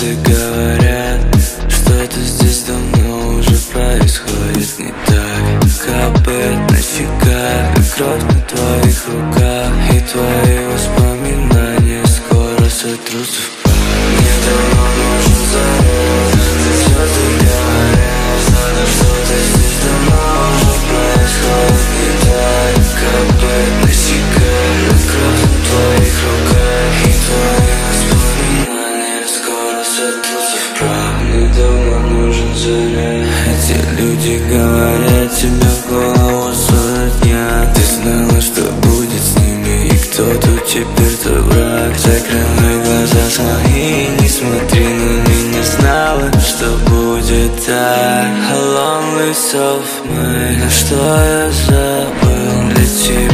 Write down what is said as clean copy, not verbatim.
звезды говорят, что-то здесь давно уже происходит не так. Капает на щеках, и кровь на твоих руках, и твои воспоминания скоро сотрутся в прах. Мне давно нужен заряд, звезды говорят, что-то здесь давно уже происходит не так. Капает на щеках, и кровь на твоих руках, и твои воспоминания скоро сотрутся в прах. Мне давно нужен заряд. Эти люди говорят, тебе в голову суют яд. Ты знала, что будет с ними, и кто тут теперь твой враг? Закрывай глаза свои, не смотри на меня. Знала, что будет так. Lonely self-made, на что я забыл для тебя.